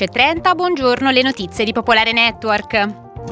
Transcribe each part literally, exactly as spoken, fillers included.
undici e trenta, buongiorno, le notizie di Popolare Network.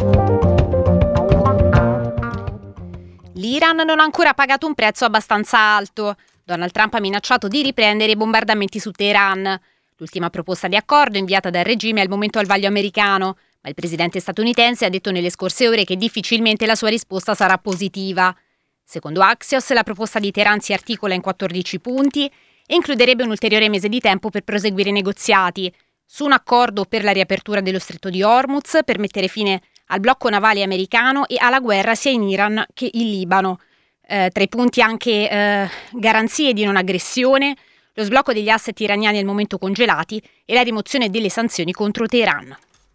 L'Iran non ha ancora pagato un prezzo abbastanza alto. Donald Trump ha minacciato di riprendere i bombardamenti su Teheran. L'ultima proposta di accordo inviata dal regime è al momento al vaglio americano, ma il presidente statunitense ha detto nelle scorse ore che difficilmente la sua risposta sarà positiva. Secondo Axios, la proposta di Teheran si articola in quattordici punti e includerebbe un ulteriore mese di tempo per proseguire i negoziati su un accordo per la riapertura dello stretto di Hormuz, per mettere fine al blocco navale americano e alla guerra sia in Iran che in Libano. Eh, tra i punti anche eh, garanzie di non aggressione, lo sblocco degli asset iraniani al momento congelati e la rimozione delle sanzioni contro Teheran.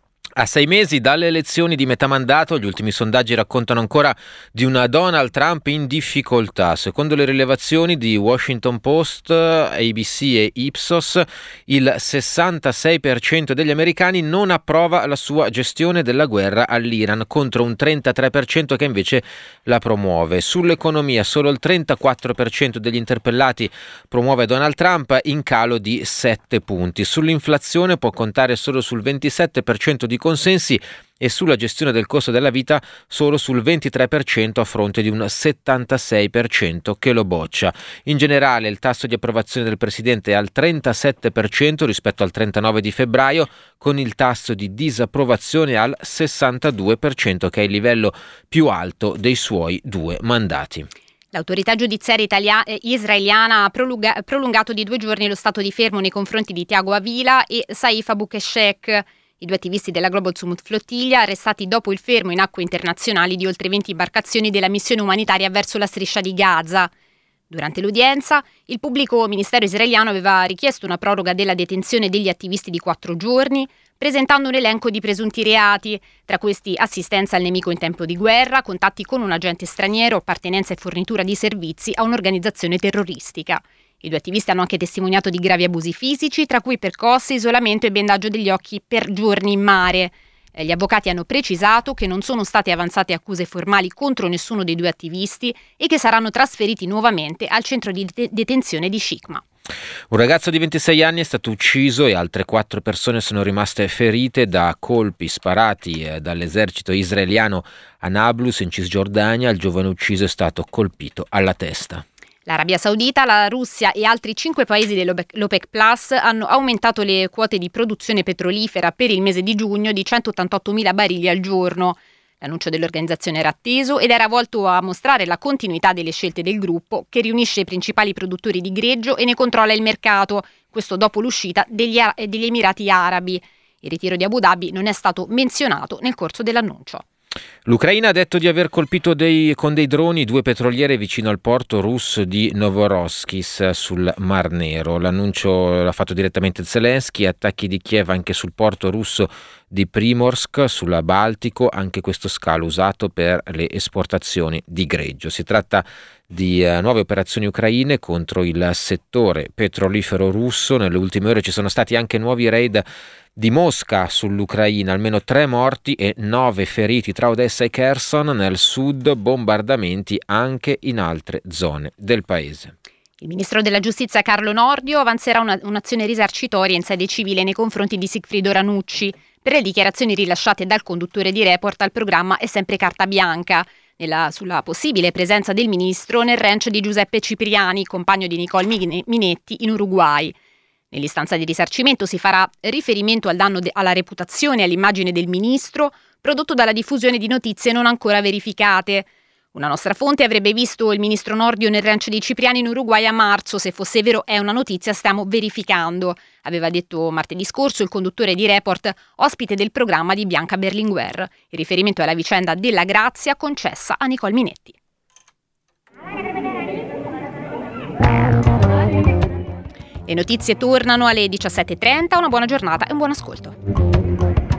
A sei mesi dalle elezioni di metà mandato, gli ultimi sondaggi raccontano ancora di una Donald Trump in difficoltà. Secondo le rilevazioni di Washington Post, A B C e Ipsos, il sessantasei per cento degli americani non approva la sua gestione della guerra all'Iran, contro un trentatré per cento che invece la promuove. Sull'economia, solo il trentaquattro per cento degli interpellati promuove Donald Trump, in calo di sette punti. Sull'inflazione può contare solo sul ventisette per cento di consensi e sulla gestione del costo della vita solo sul ventitré per cento a fronte di un settantasei per cento che lo boccia. In generale il tasso di approvazione del presidente è al trentasette per cento rispetto al trentanove di febbraio, con il tasso di disapprovazione al sessantadue per cento, che è il livello più alto dei suoi due mandati. L'autorità giudiziaria italia- eh, israeliana ha prolunga- prolungato di due giorni lo stato di fermo nei confronti di Thiago Avila e Saif Abukeshek, i due attivisti della Global Summit Flottiglia, arrestati dopo il fermo in acque internazionali di oltre venti imbarcazioni della missione umanitaria verso la striscia di Gaza. Durante l'udienza, il pubblico ministero israeliano aveva richiesto una proroga della detenzione degli attivisti di quattro giorni, presentando un elenco di presunti reati, tra questi assistenza al nemico in tempo di guerra, contatti con un agente straniero, appartenenza e fornitura di servizi a un'organizzazione terroristica. I due attivisti hanno anche testimoniato di gravi abusi fisici, tra cui percosse, isolamento e bendaggio degli occhi per giorni in mare. Gli avvocati hanno precisato che non sono state avanzate accuse formali contro nessuno dei due attivisti e che saranno trasferiti nuovamente al centro di det- detenzione di Shikma. Un ragazzo di ventisei anni è stato ucciso e altre quattro persone sono rimaste ferite da colpi sparati dall'esercito israeliano a Nablus, in Cisgiordania. Il giovane ucciso è stato colpito alla testa. L'Arabia Saudita, la Russia e altri cinque paesi dell'OPEC Plus hanno aumentato le quote di produzione petrolifera per il mese di giugno di centottantottomila barili al giorno. L'annuncio dell'organizzazione era atteso ed era volto a mostrare la continuità delle scelte del gruppo, che riunisce i principali produttori di greggio e ne controlla il mercato, questo dopo l'uscita degli, degli Emirati Arabi. Il ritiro di Abu Dhabi non è stato menzionato nel corso dell'annuncio. L'Ucraina ha detto di aver colpito dei, con dei droni due petroliere vicino al porto russo di Novorossiysk sul Mar Nero. L'annuncio l'ha fatto direttamente Zelensky. Attacchi di Kiev anche sul porto russo di Primorsk sulla Baltico, anche questo scalo usato per le esportazioni di greggio. Si tratta di uh, nuove operazioni ucraine contro il settore petrolifero russo. Nelle ultime ore ci sono stati anche nuovi raid di Mosca sull'Ucraina, almeno tre morti e nove feriti tra Odessa e Kherson nel sud, bombardamenti anche in altre zone del paese. Il ministro della giustizia Carlo Nordio avanzerà una, un'azione risarcitoria in sede civile nei confronti di Sigfrido Ranucci per le dichiarazioni rilasciate dal conduttore di Report al programma È sempre carta bianca, nella, sulla possibile presenza del ministro nel ranch di Giuseppe Cipriani, compagno di Nicole Minetti, in Uruguay. Nell'istanza di risarcimento si farà riferimento al danno de- alla reputazione e all'immagine del ministro prodotto dalla diffusione di notizie non ancora verificate. Una nostra fonte avrebbe visto il ministro Nordio nel ranch di Cipriani in Uruguay a marzo. Se fosse vero è una notizia, stiamo verificando, aveva detto martedì scorso il conduttore di Report, ospite del programma di Bianca Berlinguer. Il riferimento è alla vicenda della grazia concessa a Nicole Minetti. Le notizie tornano alle diciassette e trenta, una buona giornata e un buon ascolto.